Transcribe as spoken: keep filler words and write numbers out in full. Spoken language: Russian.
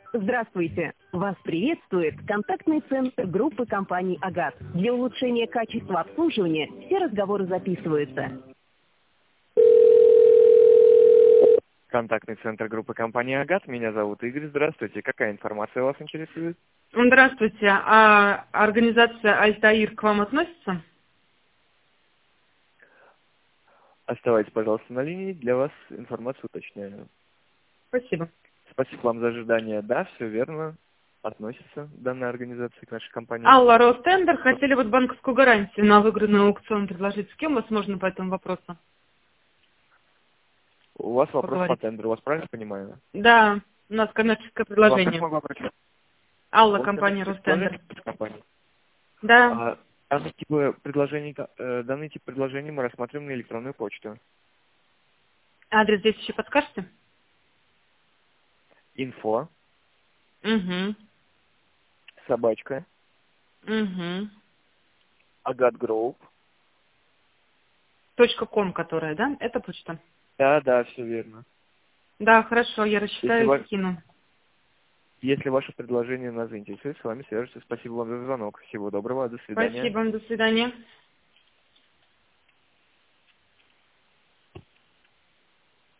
Здравствуйте! Вас приветствует контактный центр группы компаний «Агат». Для улучшения качества обслуживания все разговоры записываются. Контактный центр группы компании «Агат». Меня зовут Игорь. Здравствуйте. Какая информация вас интересует? Здравствуйте. А организация «Альтаир» к вам относится? Оставайтесь, пожалуйста, на линии. Для вас информацию уточняю. Спасибо. Спасибо вам за ожидание. Да, все верно. Относится данная организация к нашей компании. Алла, Ростендер. Хотели вот банковскую гарантию на выигранный аукцион предложить. С кем вас можно по этому вопросу? У вас вопрос Поговорить. по тендеру. Вас правильно понимаю? Да, у нас коммерческое Вам как предложение. могу обратиться? Алла, Вот компания коммерческое Ростендер. предложение компании. Да. А данный тип предложений, э, данный тип предложений мы рассматриваем на электронную почту. Адрес здесь еще подскажете? Инфо, Угу. собачка, Угу. Агат Групп. Точка ком, которая, да? Это почта? Да, да, все верно. Да, хорошо, я Если, рассчитаю ва- и скину. если ваше предложение нас заинтересует, с вами свяжутся. Спасибо вам за звонок. Всего доброго. До свидания. Спасибо, до свидания.